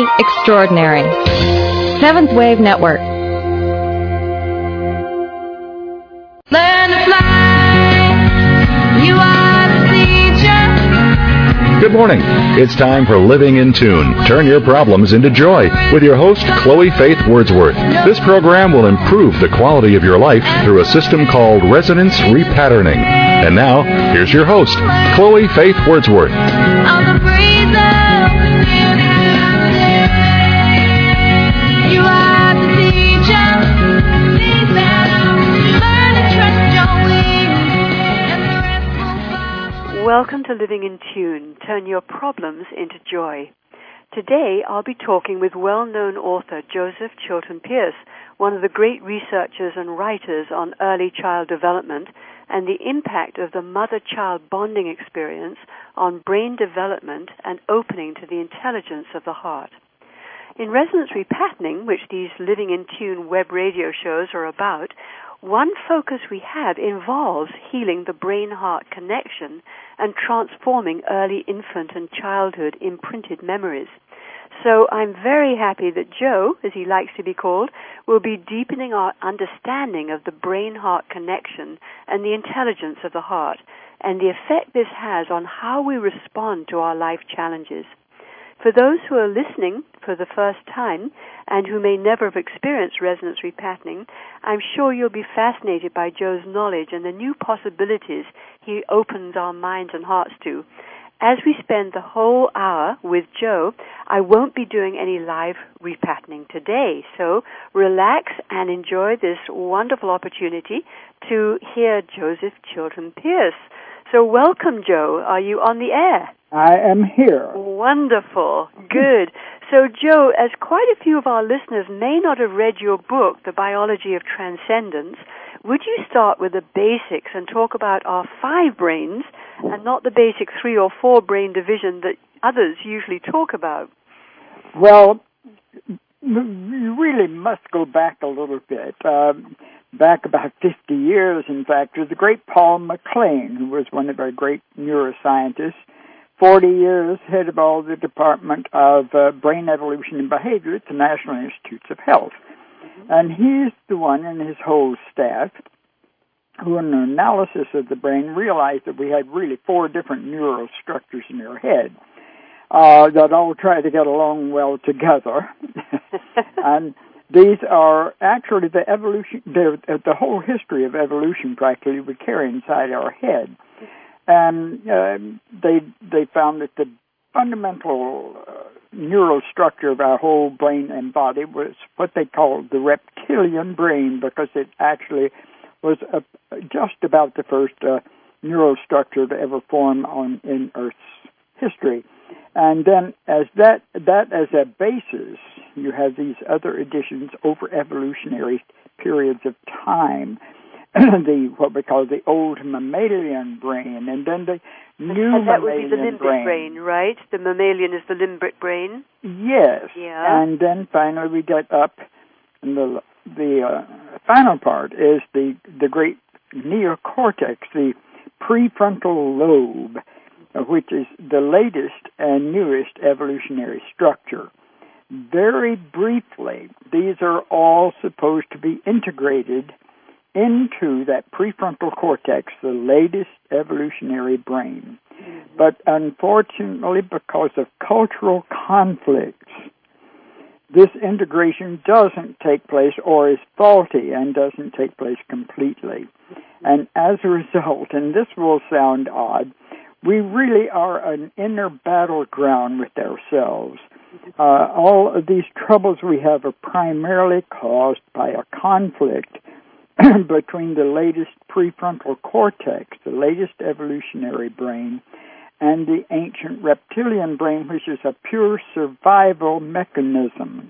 Truly extraordinary. Seventh Wave Network. Learn to fly. You are the teacher. Good morning. It's time for Living in Tune. Turn your problems into joy with your host, Chloe Faith Wordsworth. This program will improve the quality of your life through a system called resonance repatterning. And now, here's your host, Chloe Faith Wordsworth. Welcome to Living in Tune. Turn your problems into joy. Today, I'll be talking with well-known author Joseph Chilton Pearce, one of the great researchers and writers on early child development and the impact of the mother-child bonding experience on brain development and opening to the intelligence of the heart. In Resonance Repatterning, which these Living in Tune web radio shows are about, one focus we have involves healing the brain-heart connection and transforming early infant and childhood imprinted memories. So I'm very happy that Joe, as he likes to be called, will be deepening our understanding of the brain-heart connection and the intelligence of the heart and the effect this has on how we respond to our life challenges. For those who are listening for the first time and who may never have experienced resonance repatterning, I'm sure you'll be fascinated by Joe's knowledge and the new possibilities he opens our minds and hearts to. As we spend the whole hour with Joe, I won't be doing any live repatterning today, so relax and enjoy this wonderful opportunity to hear Joseph Chilton Pearce. So welcome, Joe. Are you on the air? I am here. Wonderful. Good. So, Joe, as quite a few of our listeners may not have read your book, The Biology of Transcendence, would you start with the basics and talk about our 5 brains and not the basic 3 or 4 brain division that others usually talk about? Well, you really must go back a little bit. Back about 50 years, in fact, to the great Paul MacLean, who was one of our great neuroscientists, 40 years head of all the Department of Brain Evolution and Behavior at the National Institutes of Health. And he's the one and his whole staff who, in an analysis of the brain, realized that we had really 4 different neural structures in our head that all try to get along well together. And these are actually the evolution, the whole history of evolution practically we carry inside our head. And they found that the fundamental neural structure of our whole brain and body was what they called the reptilian brain, because it actually was just about the first neural structure to ever form in Earth's history. And then as that as a basis, you have these other additions over evolutionary periods of time. What we call the old mammalian brain, and then the new and that mammalian would be the limbic brain, right? The mammalian is the limbic brain? Yes. Yeah. And then finally we get up, and the final part is the great neocortex, the prefrontal lobe, which is the latest and newest evolutionary structure. Very briefly, these are all supposed to be integrated into that prefrontal cortex, the latest evolutionary brain. But unfortunately, because of cultural conflicts, this integration doesn't take place, or is faulty and doesn't take place completely. And as a result, and this will sound odd, we really are an inner battleground with ourselves. All of these troubles we have are primarily caused by a conflict between the latest prefrontal cortex, the latest evolutionary brain, and the ancient reptilian brain, which is a pure survival mechanism.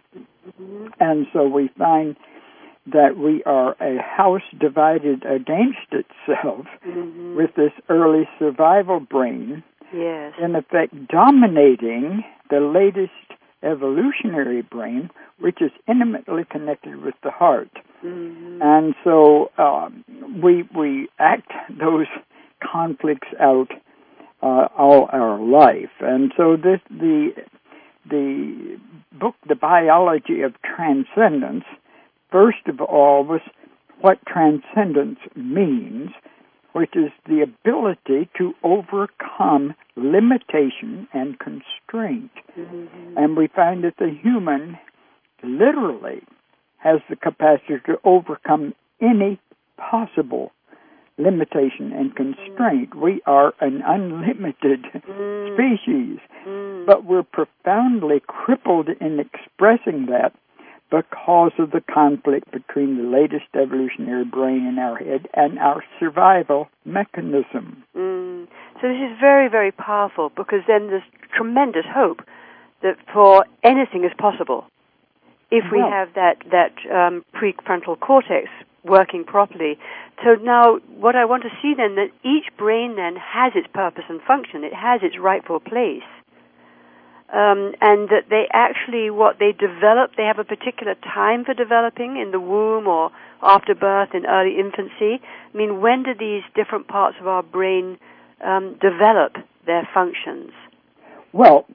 And so we find that we are a house divided against itself with this early survival brain, in effect dominating the latest evolutionary brain, which is intimately connected with the heart. And so we act those conflicts out all our life. And so the book, The Biology of Transcendence, first of all was what transcendence means, which is the ability to overcome limitation and constraint. Mm-hmm. And we find that the human literally has the capacity to overcome any possible limitation and constraint. We are an unlimited species, but we're profoundly crippled in expressing that because of the conflict between the latest evolutionary brain in our head and our survival mechanism. So this is very, very powerful, because then there's tremendous hope that for anything is possible if we have that prefrontal cortex working properly. So now what I want to see then, that each brain then has its purpose and function. It has its rightful place. And that they actually, what they develop, they have a particular time for developing in the womb or after birth, in early infancy. I mean, when do these different parts of our brain develop their functions? Well,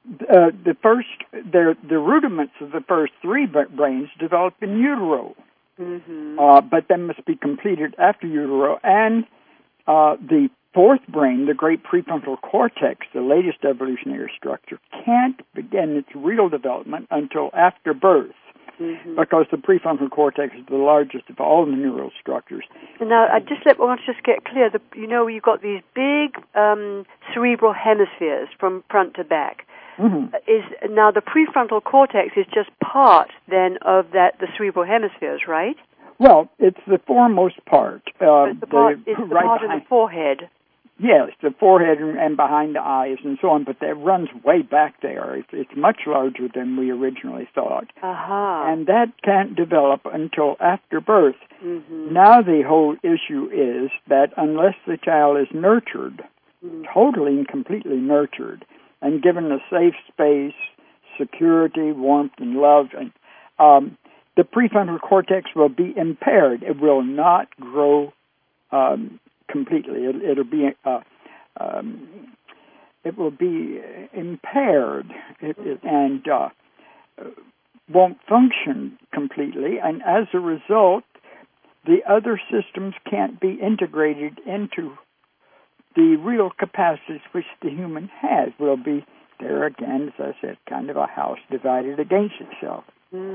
the rudiments of the first three brains develop in utero, but then must be completed after utero. And the fourth brain, the great prefrontal cortex, the latest evolutionary structure, can't begin its real development until after birth, because the prefrontal cortex is the largest of all the neural structures. And now, I want to just get clear. You've got these big cerebral hemispheres from front to back. Now the prefrontal cortex is just part then of the cerebral hemispheres, right? Well, it's the foremost part. It's the part in the forehead. Yes, the forehead and behind the eyes and so on, but that runs way back there. It's much larger than we originally thought. And that can't develop until after birth. Now the whole issue is that unless the child is nurtured, totally and completely nurtured, and given a safe space, security, warmth, and love, and the prefrontal cortex will be impaired. It will not grow completely. It'll be it will be impaired and won't function completely. And as a result, the other systems can't be integrated into the real capacities which the human has. Will be there again, as I said, kind of a house divided against itself.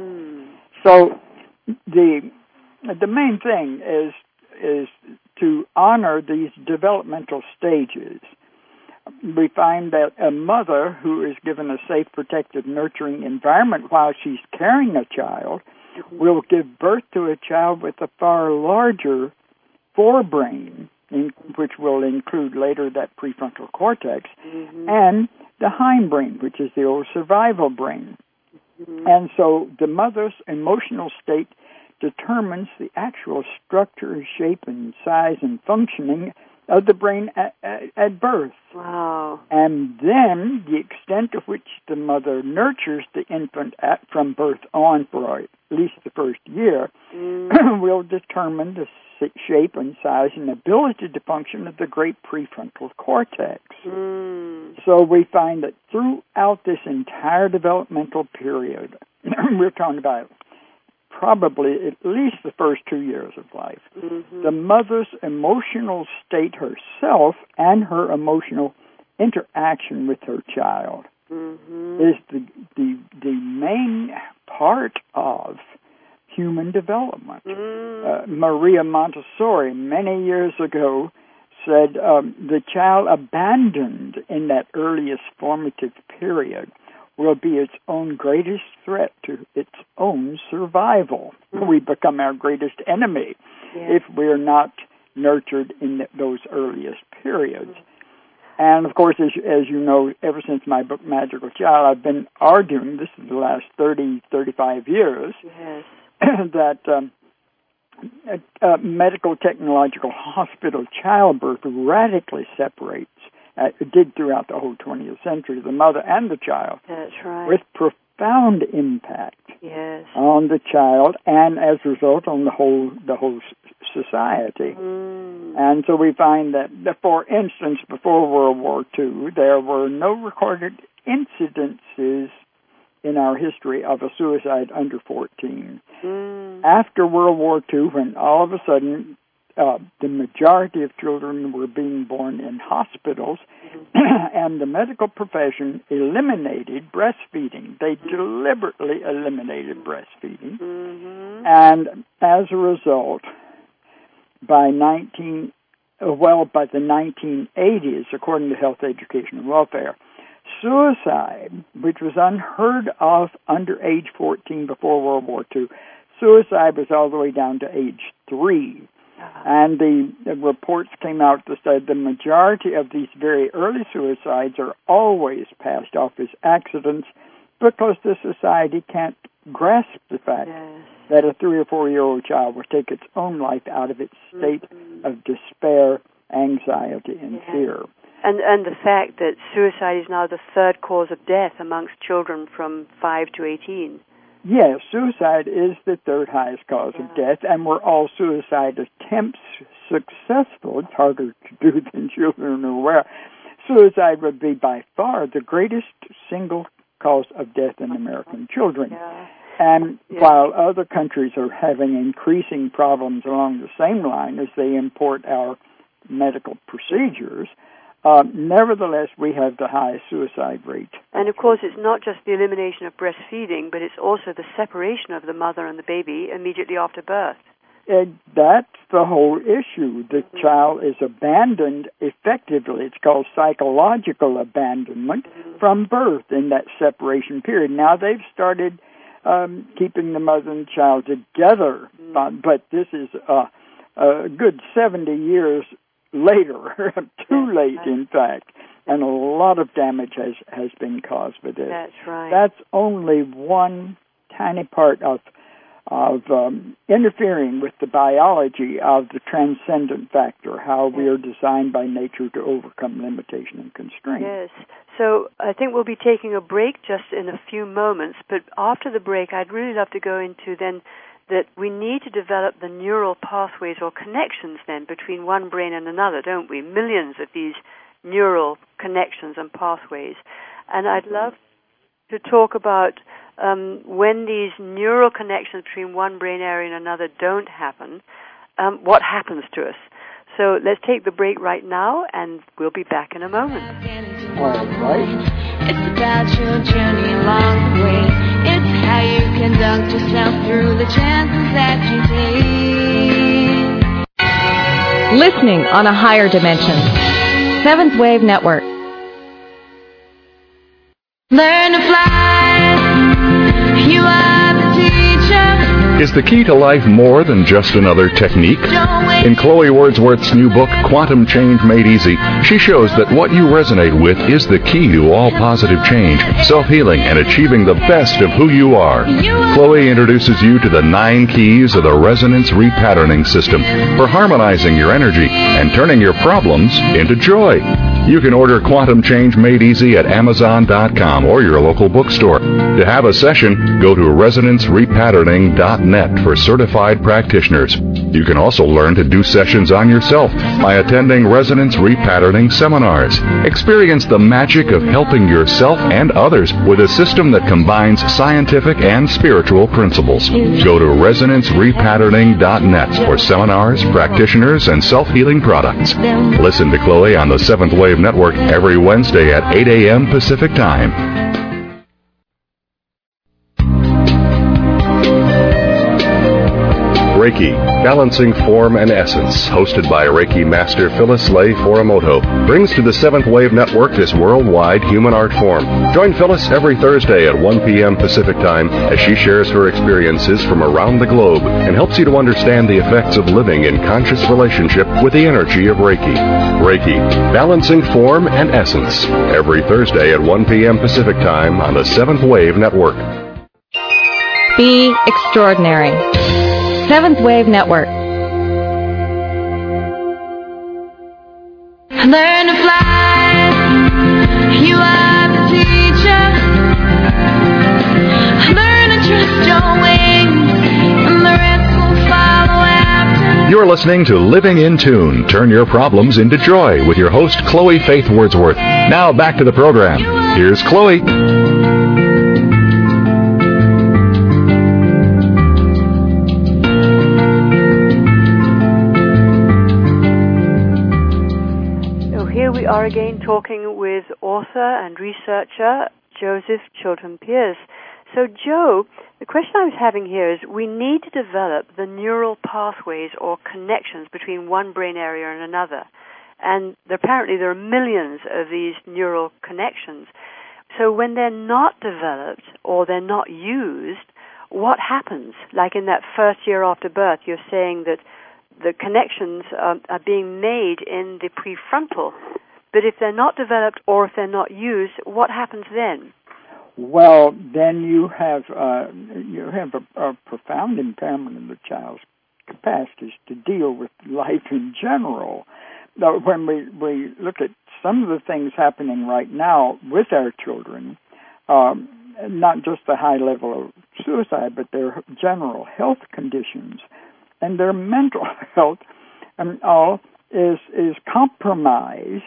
So the main thing is to honor these developmental stages. We find that a mother who is given a safe, protective, nurturing environment while she's carrying a child will give birth to a child with a far larger forebrain, which will include later that prefrontal cortex, and the hindbrain, which is the old survival brain. And so the mother's emotional state determines the actual structure, shape, and size and functioning of the brain at birth. Wow. And then the extent to which the mother nurtures the infant from birth on for at least the first year will determine the shape and size and ability to function of the great prefrontal cortex. So we find that throughout this entire developmental period, we're talking about probably at least the first 2 years of life, the mother's emotional state herself and her emotional interaction with her child is the main part of human development. Maria Montessori, many years ago, said the child abandoned in that earliest formative period will be its own greatest threat to its own survival. We become our greatest enemy if we're not nurtured in those earliest periods. And, of course, as you know, ever since my book, Magical Child, I've been arguing, this is the last 30, 35 years, that medical technological hospital childbirth radically separates, did throughout the whole 20th century, the mother and the child. That's right. With profound impact on the child and, as a result, on the whole society. And so we find that, for instance, before World War II, there were no recorded incidences in in our history of a suicide under 14. After World War II, when all of a sudden the majority of children were being born in hospitals, and the medical profession eliminated breastfeeding. They deliberately eliminated breastfeeding. And as a result, by the 1980s, according to Health, Education, and Welfare, suicide, which was unheard of under age 14 before World War II, suicide was all the way down to age 3. And the reports came out that said the majority of these very early suicides are always passed off as accidents because the society can't grasp the fact that a 3 or 4-year-old child will take its own life out of its state of despair, anxiety, and fear. And the fact that suicide is now the third cause of death amongst children from 5 to 18. Yes, suicide is the third highest cause of death, and were all suicide attempts successful, it's harder to do than children are aware, suicide would be by far the greatest single cause of death in American children. And while other countries are having increasing problems along the same line as they import our medical procedures, nevertheless, we have the highest suicide rate. And, of course, it's not just the elimination of breastfeeding, but it's also the separation of the mother and the baby immediately after birth. That's the whole issue. The child is abandoned effectively. It's called psychological abandonment from birth in that separation period. Now they've started keeping the mother and child together, but this is a good 70 years later, too late, in fact, and a lot of damage has been caused by this. That's right. That's only one tiny part of interfering with the biology of the transcendent factor, how we are designed by nature to overcome limitation and constraint. Yes. So I think we'll be taking a break just in a few moments, but after the break, I'd really love to go into then that we need to develop the neural pathways or connections then between one brain and another, don't we? Millions of these neural connections and pathways. And I'd love to talk about when these neural connections between one brain area and another don't happen, what happens to us. So let's take the break right now, and we'll be back in a moment. All right. It's about your journey along the way. It's how you conduct yourself through the chances that you take. Listening on a higher dimension. Seventh Wave Network. Learn to fly. You are the teacher. Is the key to life more than just another technique? In Chloe Wordsworth's new book, Quantum Change Made Easy, she shows that what you resonate with is the key to all positive change, self-healing, and achieving the best of who you are. Chloe introduces you to the 9 keys of the Resonance Repatterning System for harmonizing your energy and turning your problems into joy. You can order Quantum Change Made Easy at Amazon.com or your local bookstore. To have a session, go to ResonanceRepatterning.net for certified practitioners. You can also learn to do sessions on yourself by attending Resonance Repatterning seminars. Experience the magic of helping yourself and others with a system that combines scientific and spiritual principles. Go to ResonanceRepatterning.net for seminars, practitioners, and self-healing products. Listen to Chloe on the Seventh Wave Network every Wednesday at 8 a.m. Pacific Time. Reiki, Balancing Form and Essence, hosted by Reiki Master Phyllis Lay Foromoto, brings to the Seventh Wave Network this worldwide human art form. Join Phyllis every Thursday at 1 p.m. Pacific Time as she shares her experiences from around the globe and helps you to understand the effects of living in conscious relationship with the energy of Reiki. Reiki, Balancing Form and Essence, every Thursday at 1 p.m. Pacific Time on the Seventh Wave Network. Be extraordinary. Seventh Wave Network. Learn to fly. You are the teacher. Learn to trust your wings, and the rest will follow after. You're listening to Living in Tune. Turn your problems into joy with your host, Chloe Faith Wordsworth. Now back to the program. Here's Chloe. been talking with author and researcher Joseph Chilton Pearce. So, Joe, the question I was having here is we need to develop the neural pathways or connections between one brain area and another. And apparently there are millions of these neural connections. So when they're not developed or they're not used, what happens? Like in that first year after birth, you're saying that the connections are being made in the prefrontal. But if they're not developed or if they're not used, what happens then? Well, then you have a profound impairment in the child's capacities to deal with life in general. Now, when we look at some of the things happening right now with our children, not just the high level of suicide, but their general health conditions and their mental health, all is compromised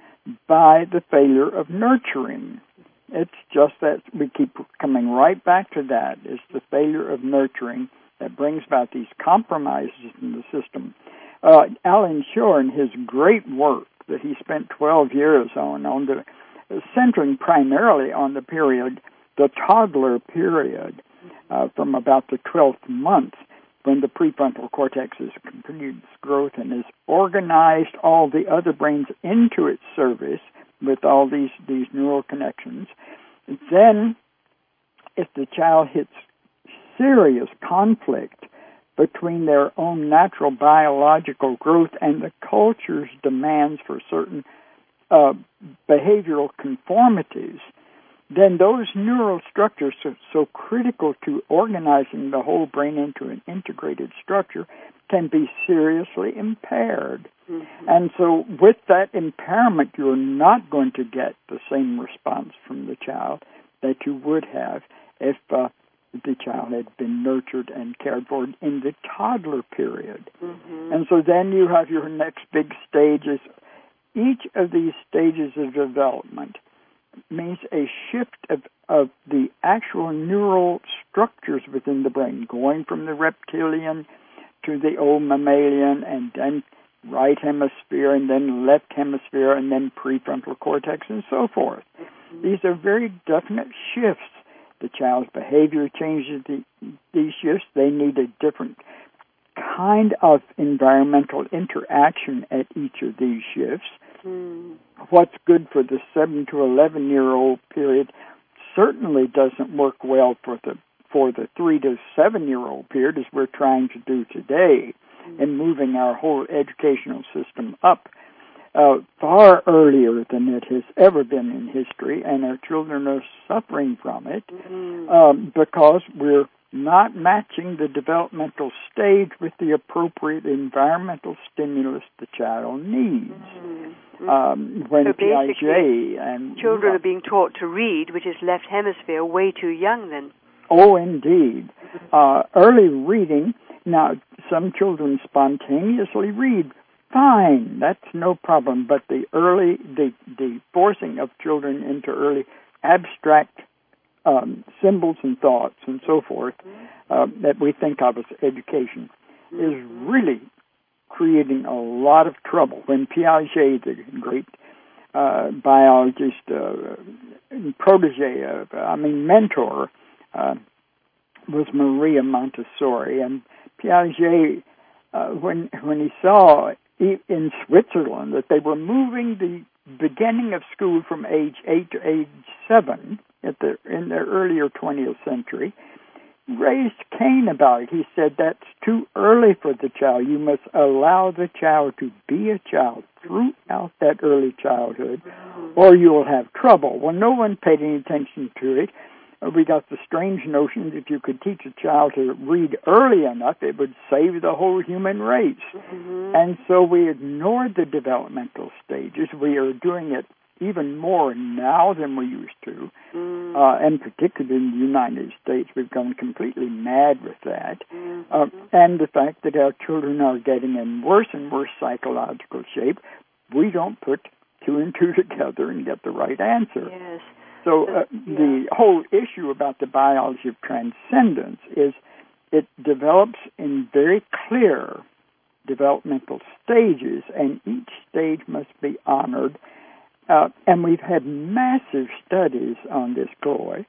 by the failure of nurturing. It's just that we keep coming right back to that. It's the failure of nurturing that brings about these compromises in the system. Alan Shore, in his great work that he spent 12 years on centering primarily on the period, the toddler period, from about the 12th month, when the prefrontal cortex has completed its growth and has organized all the other brains into its service with all these neural connections. Then, if the child hits serious conflict between their own natural biological growth and the culture's demands for certain behavioral conformities, then those neural structures are so critical to organizing the whole brain into an integrated structure can be seriously impaired. Mm-hmm. And so with that impairment, you're not going to get the same response from the child that you would have if the child had been nurtured and cared for in the toddler period. Mm-hmm. And so then you have your next big stages. Each of these stages of development means a shift of the actual neural structures within the brain, going from the reptilian to the old mammalian, and then right hemisphere, and then left hemisphere, and then prefrontal cortex, and so forth. Mm-hmm. These are very definite shifts. The child's behavior changes these shifts. They need a different kind of environmental interaction at each of these shifts. Mm. What's good for the 7 to 11-year-old period certainly doesn't work well for the 3 to 7-year-old period, as we're trying to do today, in moving our whole educational system up far earlier than it has ever been in history, and our children are suffering from it because we're not matching the developmental stage with the appropriate environmental stimulus the child needs. When so Piaget and children are being taught to read, which is left hemisphere, way too young then. Oh, indeed. Early reading. Now, some children spontaneously read. Fine, that's no problem. But the forcing of children into early abstract symbols and thoughts and so forth that we think of as education is really creating a lot of trouble. When Piaget, the great biologist, mentor, was Maria Montessori, and Piaget, when he saw in Switzerland that they were moving the beginning of school from age 8 to age 7 in the earlier 20th century, raised Cain about it. He said that's too early for the child. You must allow the child to be a child throughout that early childhood, or you'll have trouble. Well, no one paid any attention to it. We got the strange notion that if you could teach a child to read early enough, it would save the whole human race. Mm-hmm. And so we ignored the developmental stages. We are doing it even more now than we used to. And particularly in the United States, we've gone completely mad with that. And the fact that our children are getting in worse and worse psychological shape, we don't put 2 and 2 together and get the right answer. Yes. So the whole issue about the biology of transcendence is it develops in very clear developmental stages, and each stage must be honored and we've had massive studies on this, Chloe.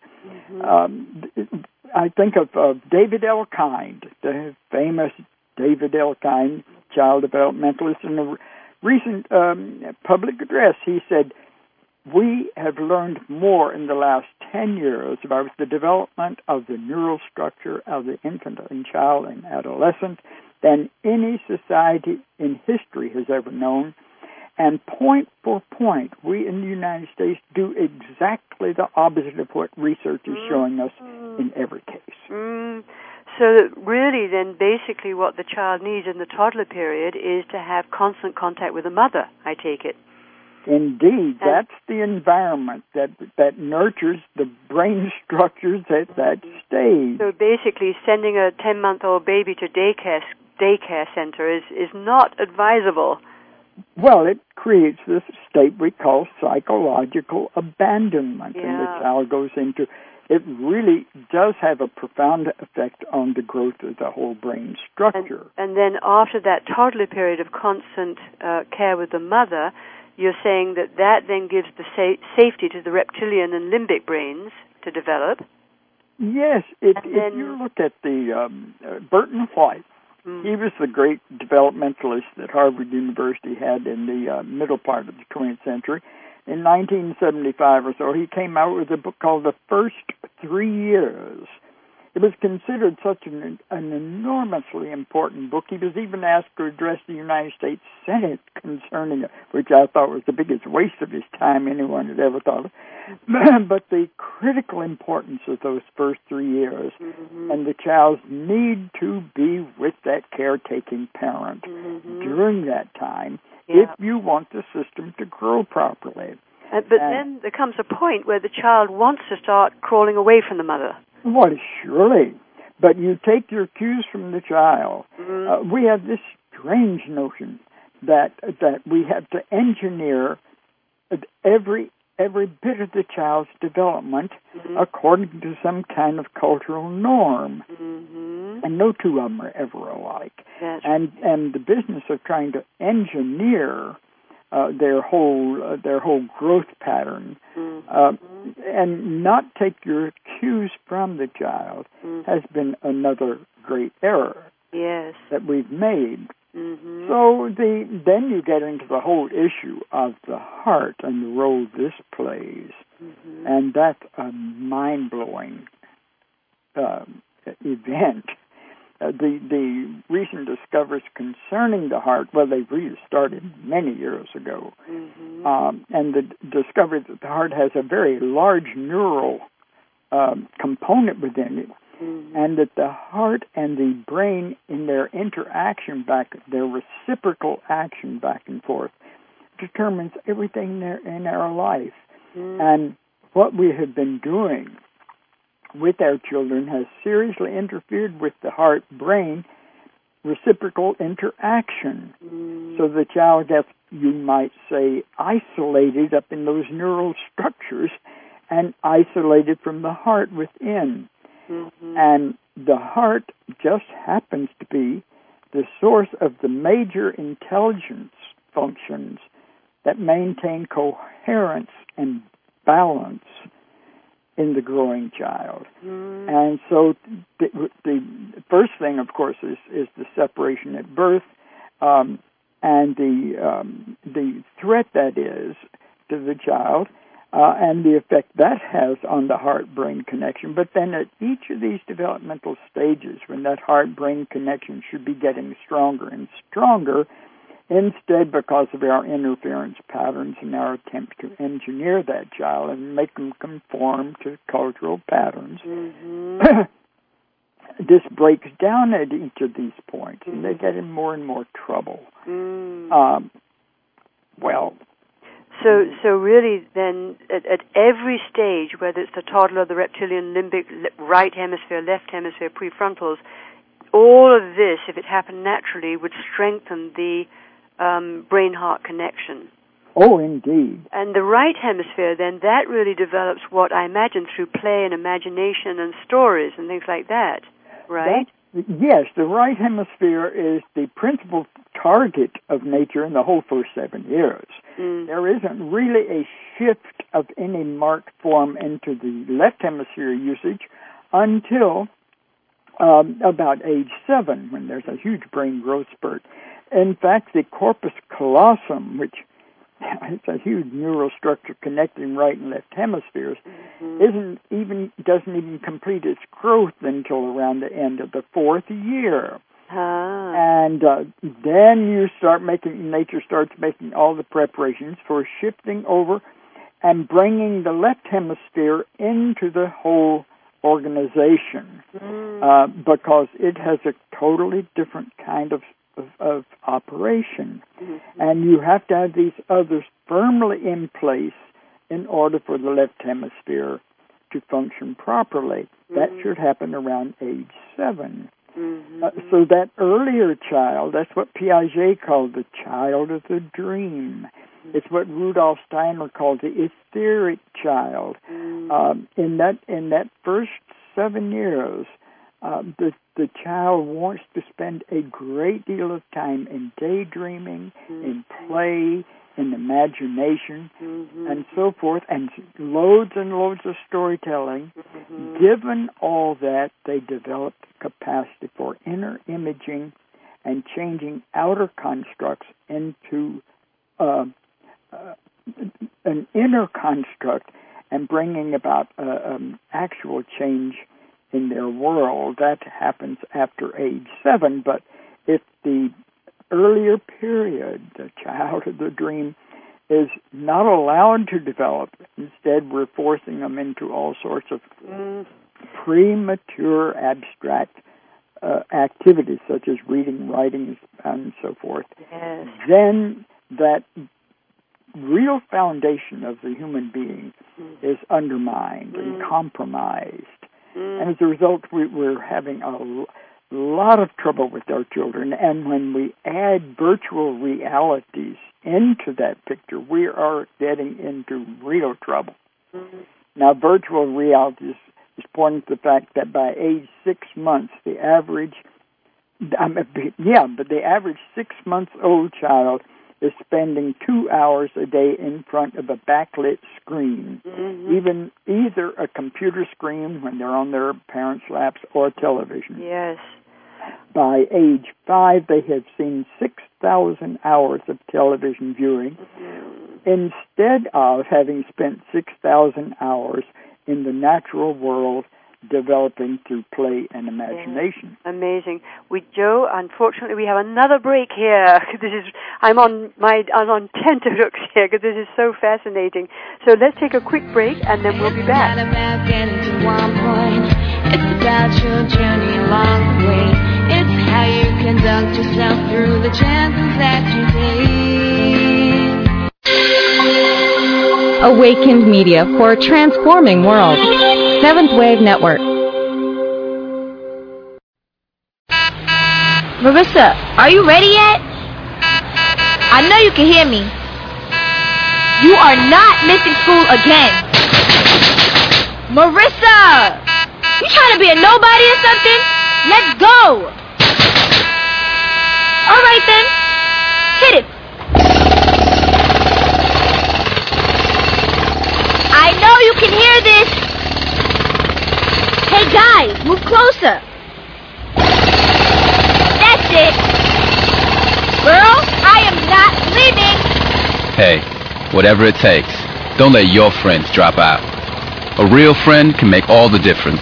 I think of David L. Kind, the famous David L. Kind, child developmentalist. In a recent public address, he said, "We have learned more in the last 10 years about the development of the neural structure of the infant and child and adolescent than any society in history has ever known. And point for point, we in the United States do exactly the opposite of what research is showing us in every case." So really then basically what the child needs in the toddler period is to have constant contact with the mother, I take it. Indeed, that's the environment that nurtures the brain structures at that stage. So basically sending a 10-month-old baby to daycare center is not advisable. Well, it creates this state we call psychological abandonment, and the child goes into. It really does have a profound effect on the growth of the whole brain structure. And then after that toddler period of constant care with the mother, you're saying that then gives the safety to the reptilian and limbic brains to develop. Yes, if you look at the Burton White, he was the great developmentalist that Harvard University had in the middle part of the 20th century. In 1975 or so, he came out with a book called The First 3 Years. It was considered such an enormously important book. He was even asked to address the United States Senate concerning it, which I thought was the biggest waste of his time anyone had ever thought of. But the critical importance of those first 3 years and the child's need to be with that caretaking parent during that time if you want the system to grow properly. But then there comes a point where the child wants to start crawling away from the mother. Well, surely. But you take your cues from the child. We have this strange notion that we have to engineer every bit of the child's development according to some kind of cultural norm. And no two of them are ever alike. And the business of trying to engineer their whole growth pattern and not take your cues from the child has been another great error that we've made. So then you get into the whole issue of the heart and the role this plays, and that's a mind-blowing event. The recent discoveries concerning the heart, well, they really started many years ago, and the discovery that the heart has a very large neural component within it, and that the heart and the brain in their interaction their reciprocal action back and forth, determines everything in our life. And what we have been doing with our children has seriously interfered with the heart-brain reciprocal interaction. So the child gets, you might say, isolated up in those neural structures and isolated from the heart within. And the heart just happens to be the source of the major intelligence functions that maintain coherence and balance in the growing child. And so the first thing, of course, is the separation at birth, and the threat that is to the child, and the effect that has on the heart-brain connection. But then at each of these developmental stages, when that heart-brain connection should be getting stronger and stronger, instead, because of our interference patterns and our attempt to engineer that child and make them conform to cultural patterns, this breaks down at each of these points, and they get in more and more trouble. So really then, at every stage, whether it's the toddler, the reptilian, limbic, right hemisphere, left hemisphere, prefrontals, all of this, if it happened naturally, would strengthen the brain-heart connection. Oh, indeed. And the right hemisphere, then, that really develops what I imagine through play and imagination and stories and things like that, right? Yes, the right hemisphere is the principal target of nature in the whole first 7 years. There isn't really a shift of any marked form into the left hemisphere usage until about age 7, when there's a huge brain growth spurt. In fact, the corpus callosum, which is a huge neural structure connecting right and left hemispheres, doesn't even complete its growth until around the end of the 4th year. And then nature starts making all the preparations for shifting over and bringing the left hemisphere into the whole organization, because it has a totally different kind of operation. And you have to have these others firmly in place in order for the left hemisphere to function properly. That should happen around age 7. So that earlier child, that's what Piaget called the child of the dream. It's what Rudolf Steiner called the etheric child. In that first 7 years, the child wants to spend a great deal of time in daydreaming, in play, in imagination, and so forth, and loads of storytelling. Given all that, they develop capacity for inner imaging and changing outer constructs into an inner construct and bringing about actual change in their world. That happens after age 7, but if the earlier period, the child of the dream, is not allowed to develop, instead we're forcing them into all sorts of premature abstract activities such as reading, writing, and so forth, then that real foundation of the human being is undermined and compromised. And as a result, we're having a lot of trouble with our children. And when we add virtual realities into that picture, we are getting into real trouble. Now, virtual reality is pointing to the fact that by age 6 months, the average 6-month-old child is spending 2 hours a day in front of a backlit screen, either a computer screen when they're on their parents' laps or television. Yes. By age 5, they have seen 6,000 hours of television viewing instead of having spent 6,000 hours in the natural world developing through play and imagination. Yeah. Amazing. Joe, unfortunately, we have another break here. I'm on tenterhooks here because this is so fascinating. So let's take a quick break and then we'll be back. It's not about getting to one point. It's about your journey along the way. It's how you conduct yourself through the chances that you take. Awakened Media for a transforming world. Seventh Wave Network. Marissa, are you ready yet? I know you can hear me. You are not missing school again. Marissa! You trying to be a nobody or something? Let's go! Alright then. Hit it. I know you can hear this. Hey guys, move closer. That's it. Girl, I am not leaving. Hey, whatever it takes, don't let your friends drop out. A real friend can make all the difference.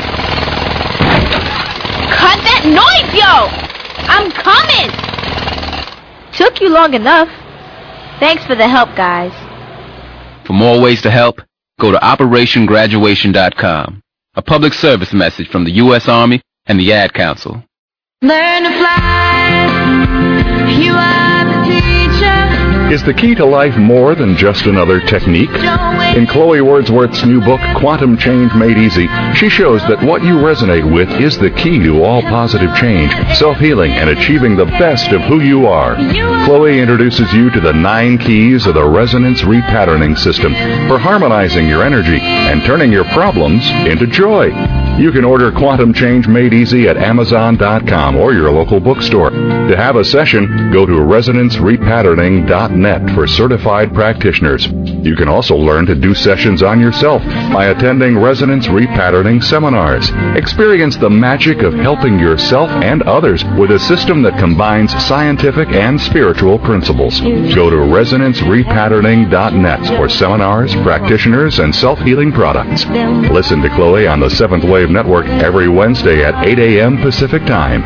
Cut that noise, yo! I'm coming! Took you long enough. Thanks for the help, guys. For more ways to help, go to OperationGraduation.com. A public service message from the U.S. Army and the Ad Council. Learn to fly. You are the teacher. Is the key to life more than just another technique? In Chloe Wordsworth's new book, Quantum Change Made Easy, she shows that what you resonate with is the key to all positive change, self-healing, and achieving the best of who you are. Chloe introduces you to the 9 keys of the resonance repatterning system for harmonizing your energy and turning your problems into joy. You can order Quantum Change Made Easy at Amazon.com or your local bookstore. To have a session, go to ResonanceRepatterning.net for certified practitioners. You can also learn to do sessions on yourself by attending Resonance Repatterning seminars. Experience the magic of helping yourself and others with a system that combines scientific and spiritual principles. Go to ResonanceRepatterning.net for seminars, practitioners, and self-healing products. Listen to Chloe on the Seventh Wave Network every Wednesday at 8 a.m. Pacific Time.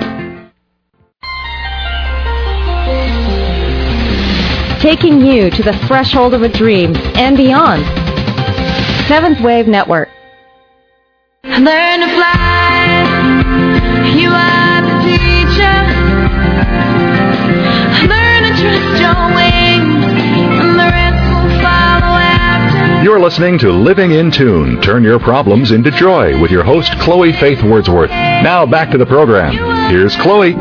Taking you to the threshold of a dream and beyond. Seventh Wave Network. Learn to fly. You are the teacher. Learn to trust your wings, and the rest will follow after. You're listening to Living in Tune. Turn your problems into joy with your host, Chloe Faith Wordsworth. Now back to the program. Here's Chloe.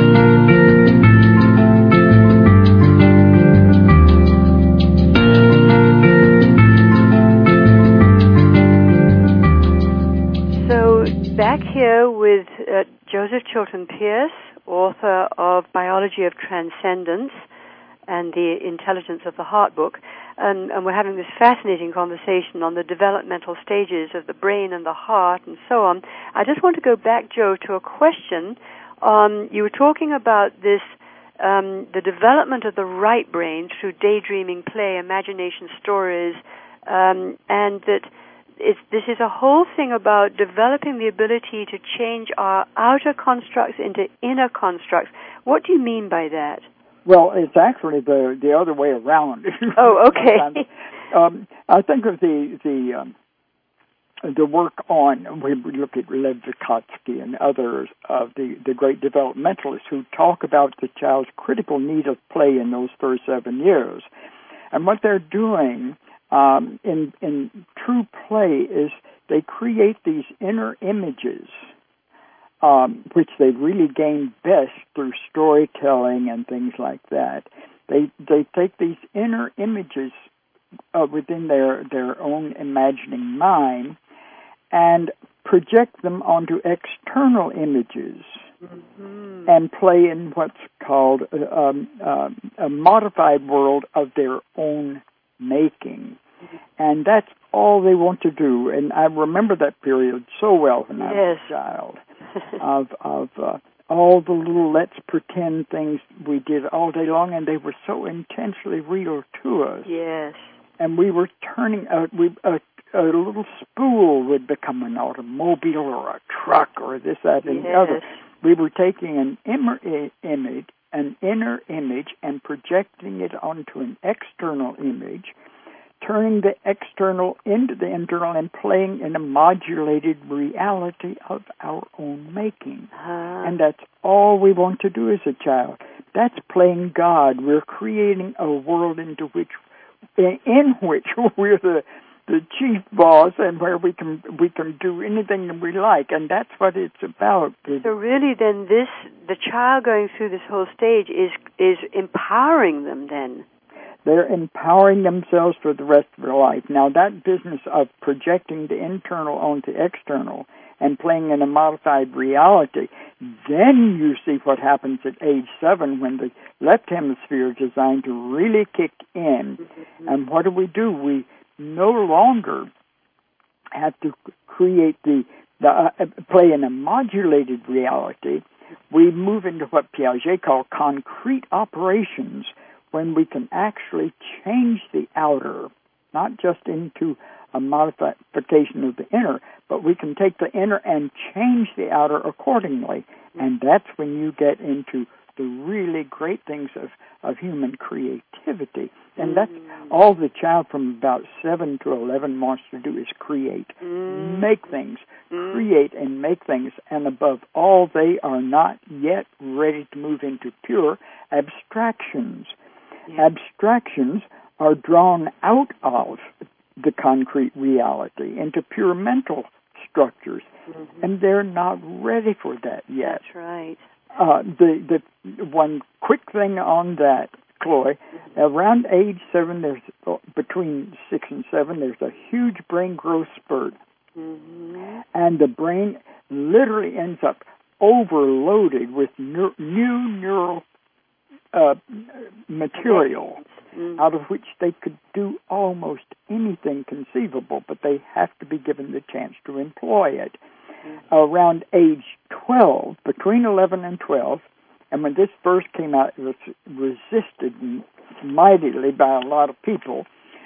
Back here with Joseph Chilton Pearce, author of Biology of Transcendence and the Intelligence of the Heart book, and we're having this fascinating conversation on the developmental stages of the brain and the heart and so on. I just want to go back, Joe, to a question. You were talking about this, the development of the right brain through daydreaming, play, imagination, stories, and that this is a whole thing about developing the ability to change our outer constructs into inner constructs. What do you mean by that? Well, it's actually the other way around. Oh, okay. I think of the work on, we look at Lev Vygotsky and others of the great developmentalists who talk about the child's critical need of play in those first 7 years. And what they're doing in true play is they create these inner images, which they really gain best through storytelling and things like that. They take these inner images within their own imagining mind and project them onto external images and play in what's called a modified world of their own making. And that's all they want to do. And I remember that period so well when I was a child of all the little let's pretend things we did all day long, and they were so intensely real to us. Yes. And we were turning a little spool would become an automobile or a truck or this, that, and the other. We were taking an inner image and projecting it onto an external image, turning the external into the internal and playing in a modulated reality of our own making. And that's all we want to do as a child. That's playing God. We're creating a world in which we're the chief boss and where we can do anything that we like, and that's what it's about. So really then the child going through this whole stage is empowering them then. They're empowering themselves for the rest of their life. Now that business of projecting the internal onto external and playing in a modified reality, then you see what happens at age 7 when the left hemisphere is designed to really kick in. And what do? We no longer have to create play in a modulated reality. We move into what Piaget called concrete operations, when we can actually change the outer, not just into a modification of the inner, but we can take the inner and change the outer accordingly. And that's when you get into the really great things of human creativity. And that's all the child from about 7 to 11 wants to do is create, make things, create and make things. And above all, they are not yet ready to move into pure abstractions. Abstractions are drawn out of the concrete reality into pure mental structures, and they're not ready for that yet. That's right. The one quick thing on that, Chloe, around age 7, there's between 6 and 7, there's a huge brain growth spurt, And the brain literally ends up overloaded with new neural material, out of which they could do almost anything conceivable, but they have to be given the chance to employ it. Around age 12, between 11 and 12, and when this first came out, it was resisted mightily by a lot of people.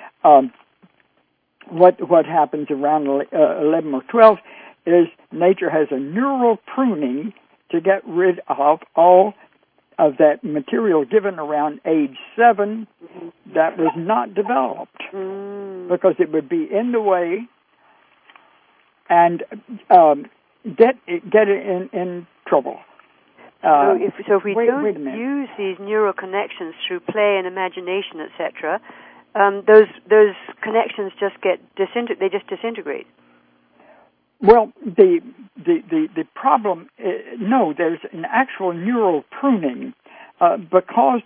What happens around 11 or 12 is nature has a neural pruning to get rid of all of that material given around age 7 that was not developed, because it would be in the way and get it in trouble. So if we don't use these neural connections through play and imagination, etc., those connections just disintegrate. Well, the problem, no, there's an actual neural pruning because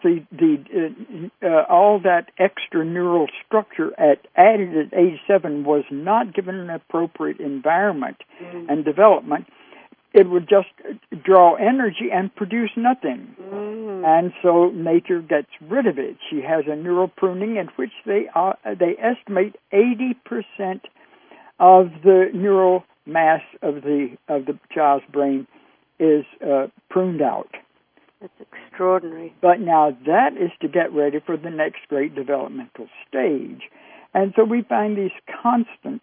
all that extra neural structure added at age 7 was not given an appropriate environment and development. It would just draw energy and produce nothing. And so nature gets rid of it. She has a neural pruning in which they estimate 80% of the neural mass of the child's brain is pruned out. That's extraordinary. But now that is to get ready for the next great developmental stage. And so we find these constant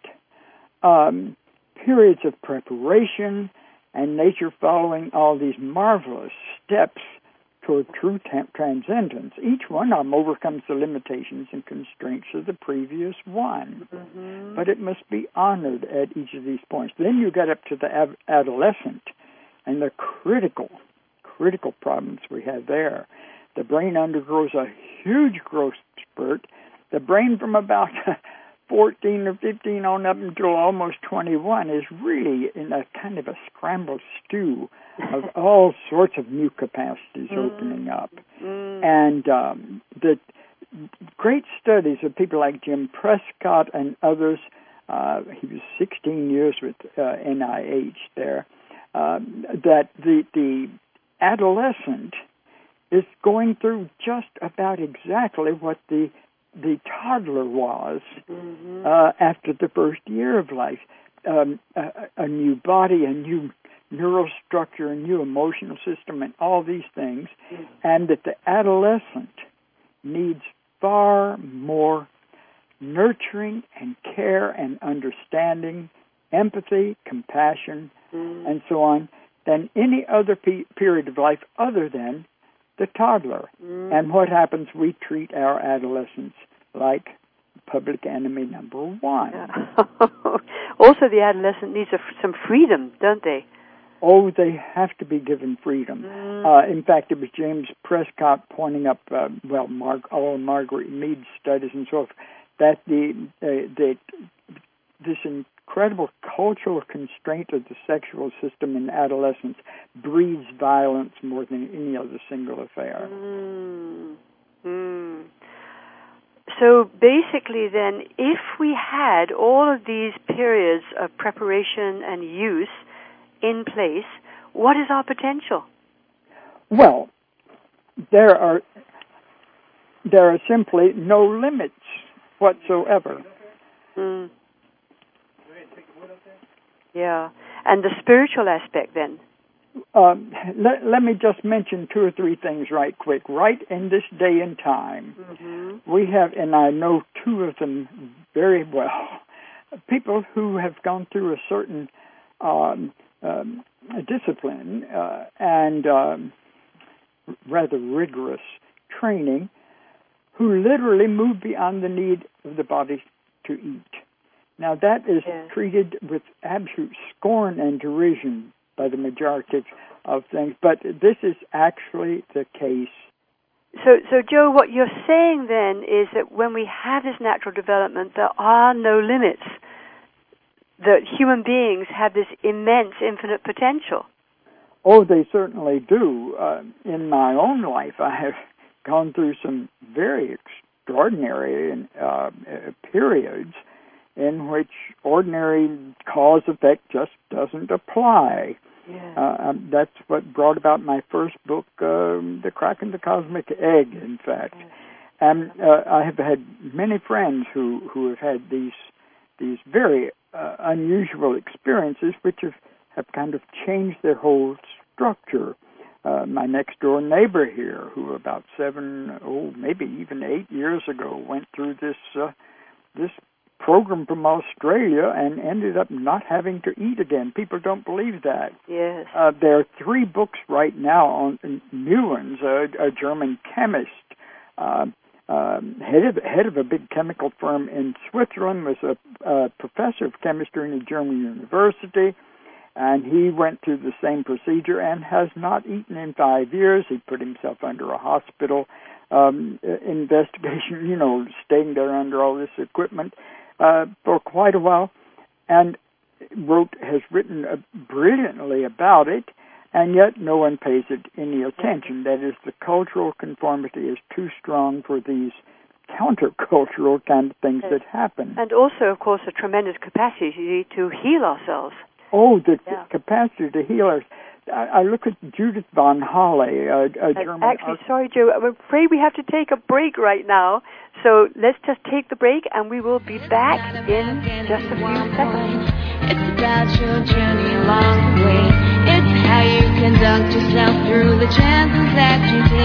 periods of preparation and nature following all these marvelous steps toward true transcendence. Each one of them overcomes the limitations and constraints of the previous one. But it must be honored at each of these points. Then you get up to the adolescent and the critical problems we have there. The brain undergoes a huge growth spurt. The brain from about 14 or 15 on up until almost 21 is really in a kind of a scrambled stew of all sorts of new capacities opening up. And the great studies of people like Jim Prescott and others, he was 16 years with NIH there, that the adolescent is going through just about exactly what the toddler was after the first year of life. A new body, a new neural structure, a new emotional system, and all these things. And that the adolescent needs far more nurturing and care and understanding, empathy, compassion, and so on, than any other period of life other than the toddler. And what happens? We treat our adolescents like public enemy number one. Also, the adolescent needs some freedom, don't they? Oh, they have to be given freedom. In fact, it was James Prescott pointing up, all Margaret Mead's studies and so forth, that this incredible cultural constraint of the sexual system in adolescence breeds violence more than any other single affair. So basically then, if we had all of these periods of preparation and use in place, what is our potential? Well, there are simply no limits whatsoever. Yeah. And the spiritual aspect then? Let me just mention 2 or 3 things right quick. Right in this day and time, we have, and I know 2 of them very well, people who have gone through a certain discipline and rather rigorous training, who literally move beyond the need of the body to eat. Now that is treated with absolute scorn and derision by the majority of things, but this is actually the case. So Joe, what you're saying then is that when we have this natural development, there are no limits. That human beings have this immense, infinite potential. Oh, they certainly do. In my own life, I have gone through some very extraordinary periods in which ordinary cause-effect just doesn't apply. Yeah. That's what brought about my first book, The Crack in the Cosmic Egg, in fact. And I have had many friends who have had these very unusual experiences which have kind of changed their whole structure. My next-door neighbor here, who about maybe even 8 years ago, went through this program from Australia and ended up not having to eat again. People don't believe that. Yes. There are 3 books right now on new ones. A German chemist, head of a big chemical firm in Switzerland, was a professor of chemistry in a German university, and he went through the same procedure and has not eaten in 5 years. He put himself under a hospital investigation, staying there under all this equipment for quite a while, and has written brilliantly about it, and yet no one pays it any attention. That is, the cultural conformity is too strong for these countercultural kind of things that happen. And also, of course, a tremendous capacity to heal ourselves. Oh, the capacity to heal us. I look at Judith von Halle, a German... Actually, sorry, Joe, I'm afraid we have to take a break right now. So let's just take the break, and we will be back in just a few seconds. It's about your journey along the way. It's how you conduct yourself through the chances that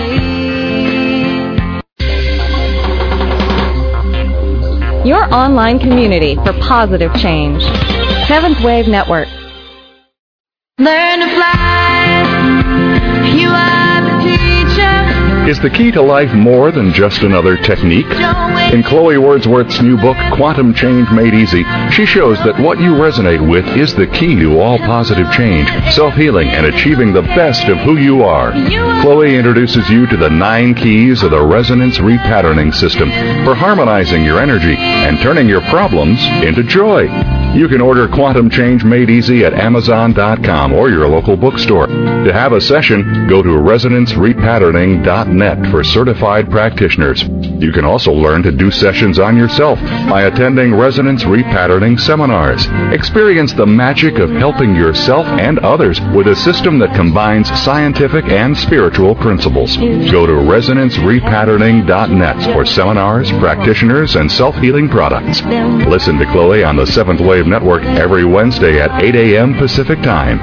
you take. Your online community for positive change. Seventh Wave Network. Learn to fly. You are the teacher. Is the key to life more than just another technique? In Chloe Wordsworth's new book, Quantum Change Made Easy, she shows that what you resonate with is the key to all positive change, self-healing, and achieving the best of who you are. Chloe introduces you to the 9 keys of the Resonance Repatterning System for harmonizing your energy and turning your problems into joy. You can order Quantum Change Made Easy at Amazon.com or your local bookstore. To have a session, go to ResonanceRepatterning.net for certified practitioners. You can also learn to do sessions on yourself by attending Resonance Repatterning seminars. Experience the magic of helping yourself and others with a system that combines scientific and spiritual principles. Go to ResonanceRepatterning.net for seminars, practitioners, and self-healing products. Listen to Chloe on the Seventh Wave Network every Wednesday at 8 a.m. Pacific Time.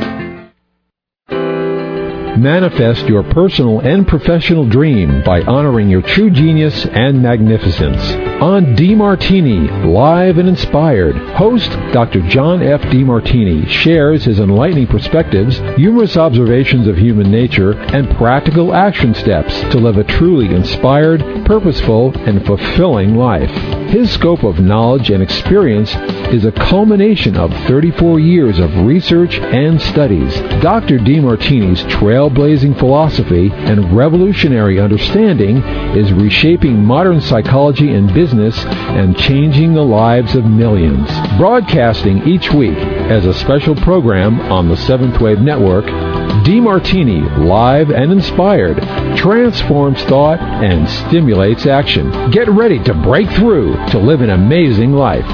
Manifest your personal and professional dream by honoring your true genius and magnificence. On DeMartini, Live and Inspired, host Dr. John F. DeMartini shares his enlightening perspectives, humorous observations of human nature, and practical action steps to live a truly inspired, purposeful, and fulfilling life. His scope of knowledge and experience is a culmination of 34 years of research and studies. Dr. DeMartini's trailblazing philosophy and revolutionary understanding is reshaping modern psychology and business and changing the lives of millions. Broadcasting each week as a special program on the Seventh Wave Network, DeMartini, Live and Inspired, transforms thought and stimulates action. Get ready to break through to live an amazing life.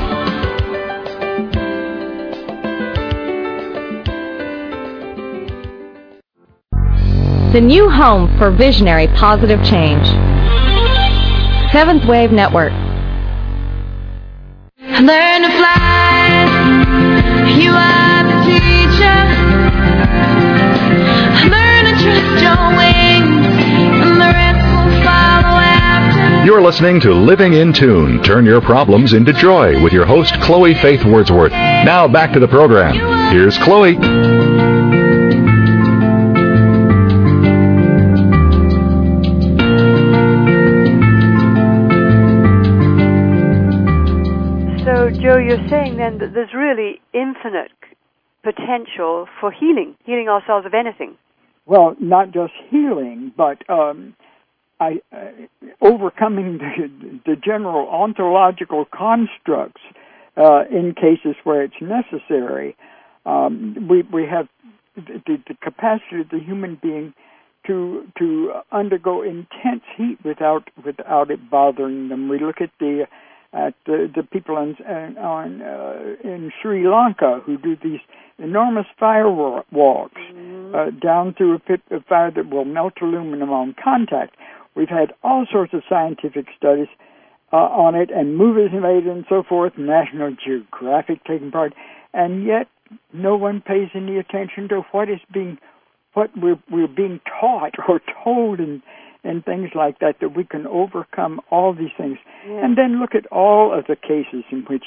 The new home for visionary positive change. Seventh Wave Network. Learn to fly. You are the teacher. Learn to trust your wings, and the rest will follow after. You're listening to Living in Tune. Turn your problems into joy with your host, Chloe Faith Wordsworth. Now back to the program. Here's Chloe. Joe, you're saying then that there's really infinite potential for healing ourselves of anything. Well, not just healing, but overcoming the general ontological constructs in cases where it's necessary. We have the capacity of the human being to undergo intense heat without it bothering them. We look at the at the people in Sri Lanka who do these enormous firewalks down through a pit of fire that will melt aluminum on contact. We've had all sorts of scientific studies on it, and movies made and so forth, National Geographic taking part, and yet no one pays any attention to what we're being taught or told and things like that we can overcome all these things. Yeah. And then look at all of the cases in which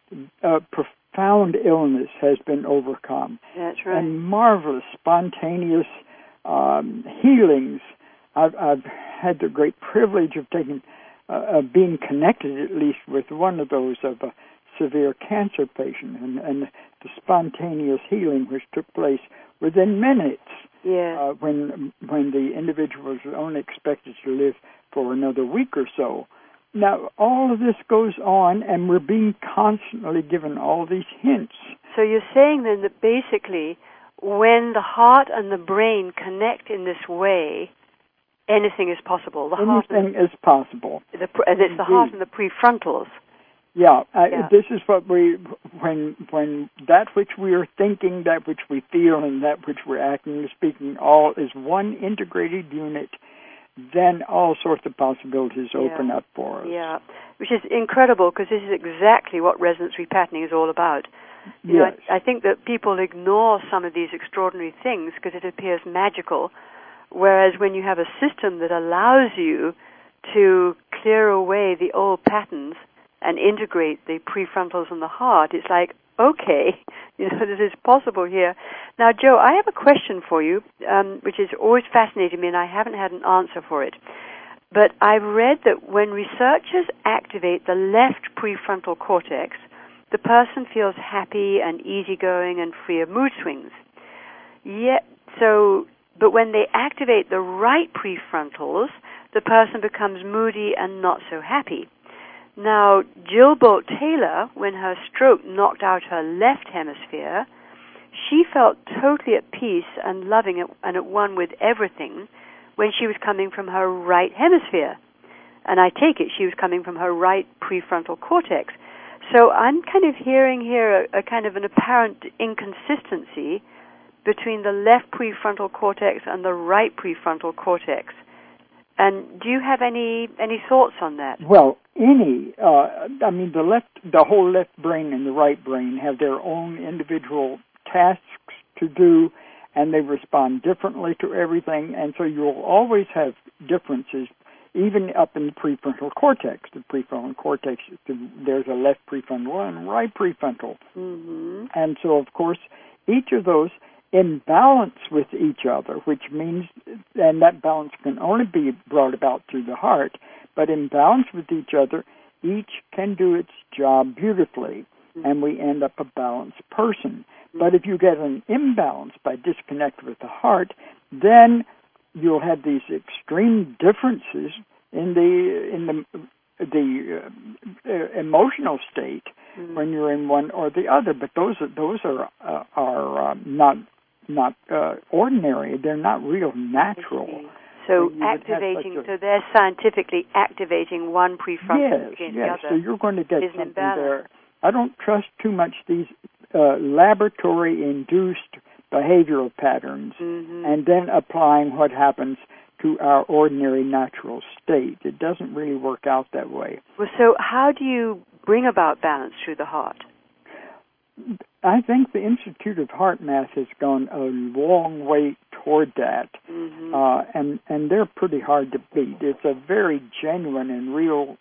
profound illness has been overcome. That's right. And marvelous, spontaneous healings. I've had the great privilege of being connected at least with one of those of a severe cancer patient, and the spontaneous healing which took place within minutes. Yeah. When the individual was only expected to live for another week or so. Now, all of this goes on, and we're being constantly given all these hints. So you're saying then that basically when the heart and the brain connect in this way, anything is possible. Anything is possible. And it's the heart and the prefrontals. Yeah, this is what when that which we are thinking, that which we feel, and that which we're acting and speaking, all is one integrated unit, then all sorts of possibilities open up for us. Yeah, which is incredible, because this is exactly what resonance repatterning is all about. You know, I think that people ignore some of these extraordinary things because it appears magical, whereas when you have a system that allows you to clear away the old patterns and integrate the prefrontals and the heart, it's like, okay, this is possible here. Now, Joe, I have a question for you, which has always fascinated me, and I haven't had an answer for it. But I've read that when researchers activate the left prefrontal cortex, the person feels happy and easygoing and free of mood swings. But when they activate the right prefrontals, the person becomes moody and not so happy. Now, Jill Bolt Taylor, when her stroke knocked out her left hemisphere, she felt totally at peace and loving it and at one with everything when she was coming from her right hemisphere. And I take it she was coming from her right prefrontal cortex. So I'm kind of hearing here a kind of an apparent inconsistency between the left prefrontal cortex and the right prefrontal cortex. And do you have any thoughts on that? Well, the whole left brain and the right brain have their own individual tasks to do, and they respond differently to everything, and so you'll always have differences, even up in the prefrontal cortex. The prefrontal cortex, there's a left prefrontal and right prefrontal. Mm-hmm. And so, of course, each of those in balance with each other, which means, and that balance can only be brought about through the heart, but in balance with each other, each can do its job beautifully, and we end up a balanced person. But if you get an imbalance by disconnect with the heart, then you'll have these extreme differences in the emotional state when you're in one or the other. But those are not ordinary. They're not real natural. So so they're scientifically activating one prefrontal against the other. So you're going to get something there. I don't trust too much these laboratory-induced behavioral patterns and then applying what happens to our ordinary natural state. It doesn't really work out that way. Well, so how do you bring about balance through the heart? I think the Institute of Heart Math has gone a long way toward that, and they're pretty hard to beat. It's a very genuine and real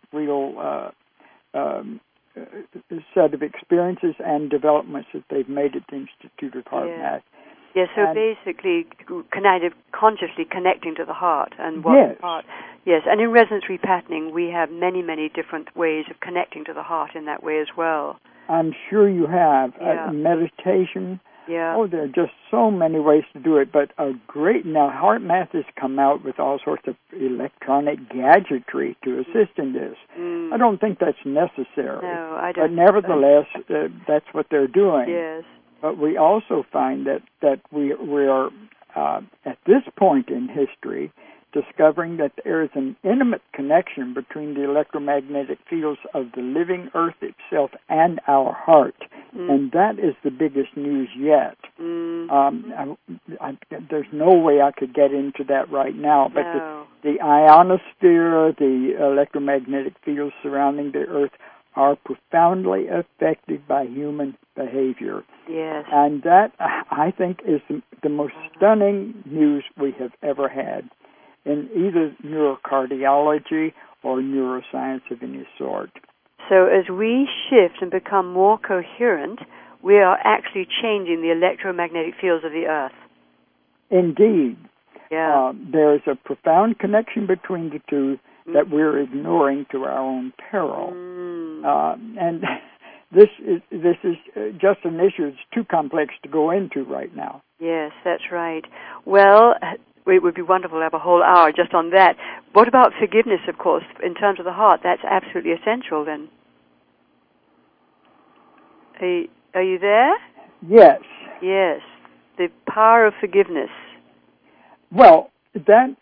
set of experiences and developments that they've made at the Institute of Heart Math. Yes, so basically kind of consciously connecting to the heart and what the heart. Yes, and in resonance repatterning, we have many, many different ways of connecting to the heart in that way as well. I'm sure you have. Meditation. Yeah. Oh, there are just so many ways to do it, but now Heart Math has come out with all sorts of electronic gadgetry to assist in this. I don't think that's necessary. No, I don't. But nevertheless, that's what they're doing. Yes. But we also find that we are at this point in history discovering that there is an intimate connection between the electromagnetic fields of the living earth itself and our heart. And that is the biggest news yet. There's no way I could get into that right now, but the ionosphere, the electromagnetic fields surrounding the earth, are profoundly affected by human behavior. Yes. And that, I think, is the most stunning news we have ever had in either neurocardiology or neuroscience of any sort. So as we shift and become more coherent, we are actually changing the electromagnetic fields of the earth. Indeed. Yeah. There is a profound connection between the two that we're ignoring to our own peril. And this is just an issue that's too complex to go into right now. Yes, that's right. Well, it would be wonderful to have a whole hour just on that. What about forgiveness, of course, in terms of the heart? That's absolutely essential then. Are you there? Yes. Yes. The power of forgiveness. Well, that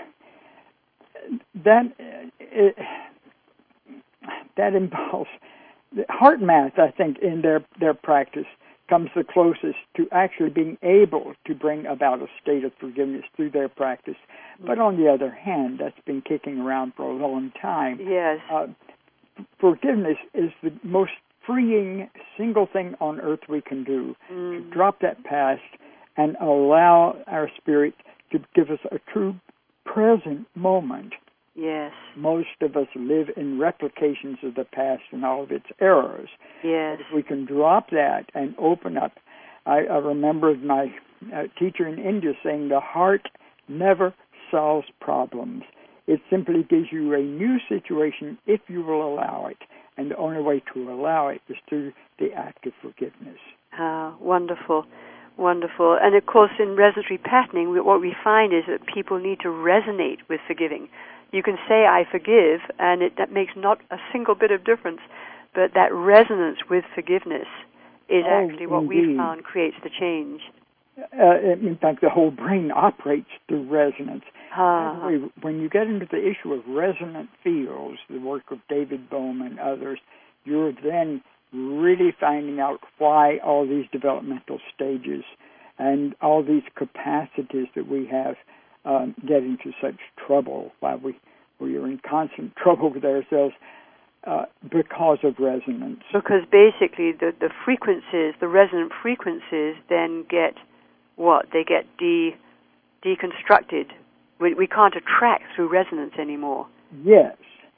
involves heart math, I think, in their practice comes the closest to actually being able to bring about a state of forgiveness through their practice. But on the other hand, that's been kicking around for a long time. Yes. Forgiveness is the most freeing single thing on earth we can do, to drop that past and allow our spirit to give us a true present moment. Yes. Most of us live in replications of the past and all of its errors. Yes. But if we can drop that and open up, I remember my teacher in India saying the heart never solves problems. It simply gives you a new situation if you will allow it. And the only way to allow it is through the act of forgiveness. Ah, wonderful. Wonderful. And of course, in resonatory patterning, what we find is that people need to resonate with forgiving. You can say, I forgive, and that makes not a single bit of difference. But that resonance with forgiveness is actually what we found creates the change. In fact, the whole brain operates through resonance. When you get into the issue of resonant fields, the work of David Bohm and others, you're then really finding out why all these developmental stages and all these capacities that we have get into such trouble, why we are in constant trouble with ourselves because of resonance. Because basically the frequencies, the resonant frequencies, then get what? They get deconstructed. We can't attract through resonance anymore. Yes.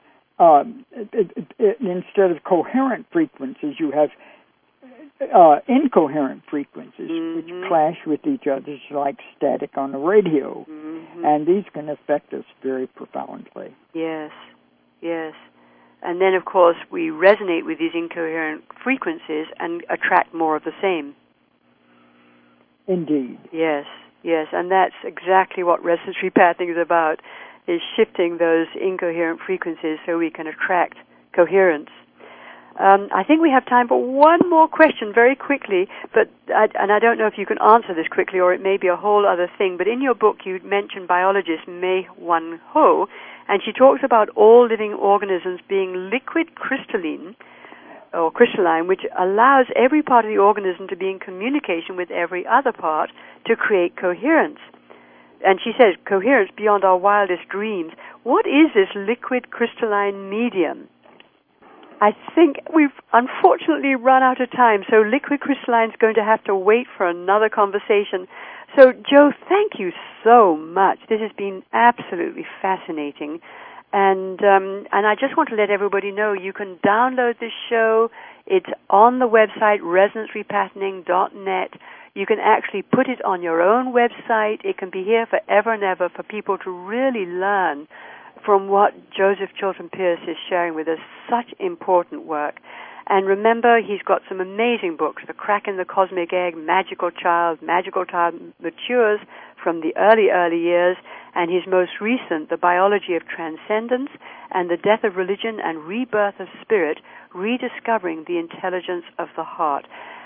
Instead of coherent frequencies, you have incoherent frequencies, which clash with each other, just like static on the radio. And these can affect us very profoundly. Yes, yes. And then, of course, we resonate with these incoherent frequencies and attract more of the same. Indeed. Yes, yes. And that's exactly what resonatory patterning is about, is shifting those incoherent frequencies so we can attract coherence. I think we have time for one more question very quickly, and I don't know if you can answer this quickly or it may be a whole other thing, but in your book you mentioned biologist Mei Wan Ho, and she talks about all living organisms being liquid crystalline, which allows every part of the organism to be in communication with every other part to create coherence. And she says, coherence beyond our wildest dreams. What is this liquid crystalline medium? I think we've unfortunately run out of time, so liquid crystalline is going to have to wait for another conversation. So, Joe, thank you so much. This has been absolutely fascinating. And I just want to let everybody know you can download this show. It's on the website, resonancepatterning.net. You can actually put it on your own website. It can be here forever and ever for people to really learn from what Joseph Chilton Pearce is sharing with us. Such important work. And remember, he's got some amazing books, The Crack in the Cosmic Egg, Magical Child Matures from the early years, and his most recent, The Biology of Transcendence and the Death of Religion and Rebirth of Spirit, Rediscovering the Intelligence of the Heart.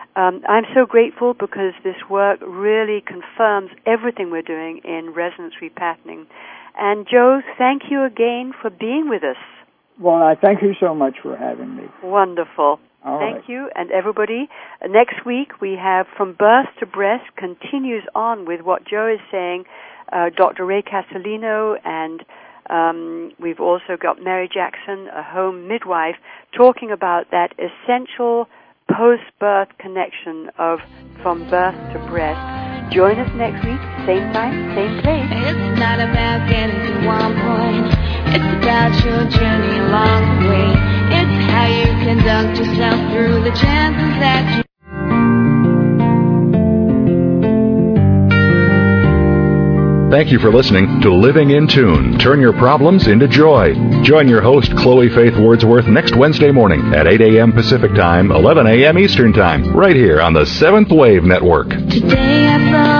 I'm so grateful because this work really confirms everything we're doing in resonance repatterning. And Joe, thank you again for being with us. Well, I thank you so much for having me. Wonderful. Thank you. And everybody, next week we have From Birth to Breast, continues on with what Joe is saying, Dr. Ray Castellino, and we've also got Mary Jackson, a home midwife, talking about that essential post-birth connection of from birth to breast. Join us next week, same time, same place. It's not about getting to one point. It's about your journey along the way. It's how you conduct yourself through the chances that you... Thank you for listening to Living in Tune. Turn your problems into joy. Join your host, Chloe Faith Wordsworth, next Wednesday morning at 8 a.m. Pacific Time, 11 a.m. Eastern Time, right here on the Seventh Wave Network. Today I thought